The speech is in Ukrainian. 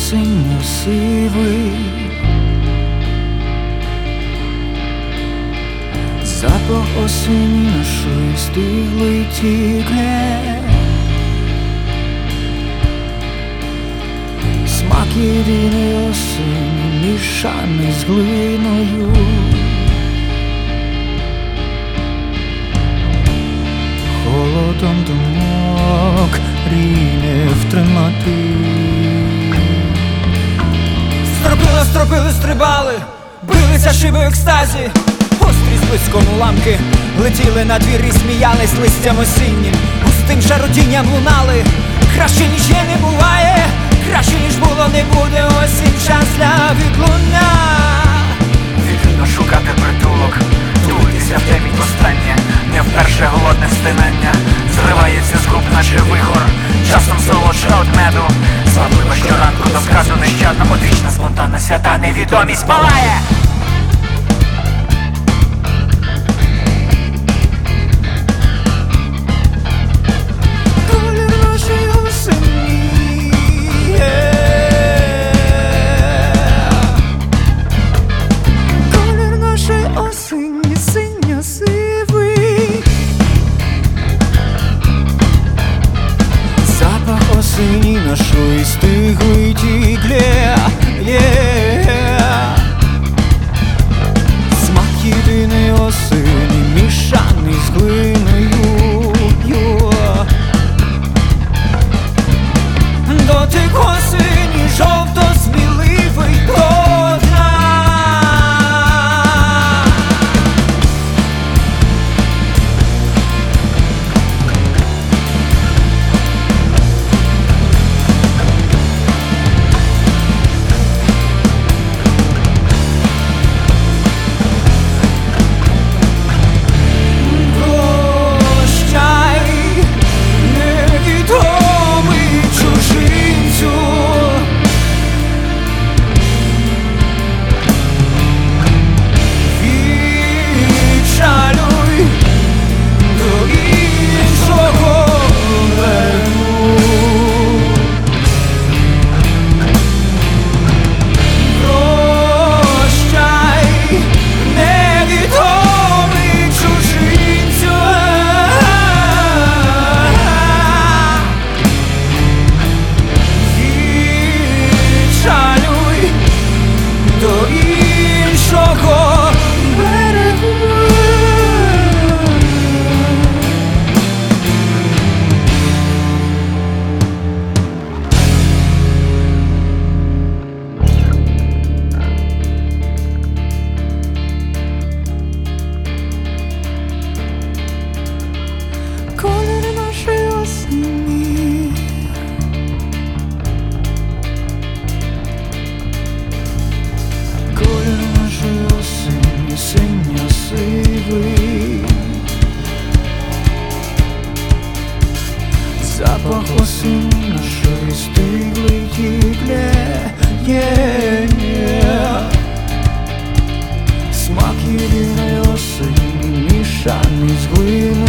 осінньо-сивий, запах осені нашої стиглої тікле, смак єдиної осені, мішаний з глиною. Холодом думок ріне втримати. Стропили, стрибали, билися шиби в екстазі. Острі з блиском уламки летіли на двір і сміялись листям осіннім. Густим шарудінням лунали. Краще ніж є не буває, краще ніж було не буде. Осінь час для відлуння. Вільно шукати притулок, тулитися в темінь востаннє. Не вперше голодне стинання зривається з губ, наче вихор, часом солодша од меду. Зваблива щоранку до сказу нещадна, одвічна, спонтанна, свята невідомість палає. Осені нашої стиглої тікле, смак єдиної осені, мішаний з глиною. Дотик осені, жовто-сміливий до дна. Колір нашої осені, колір нашої осені, синьо-сивий, запах осені нашої стиглої тікле, смак єдиної осені, мішаний з глиною.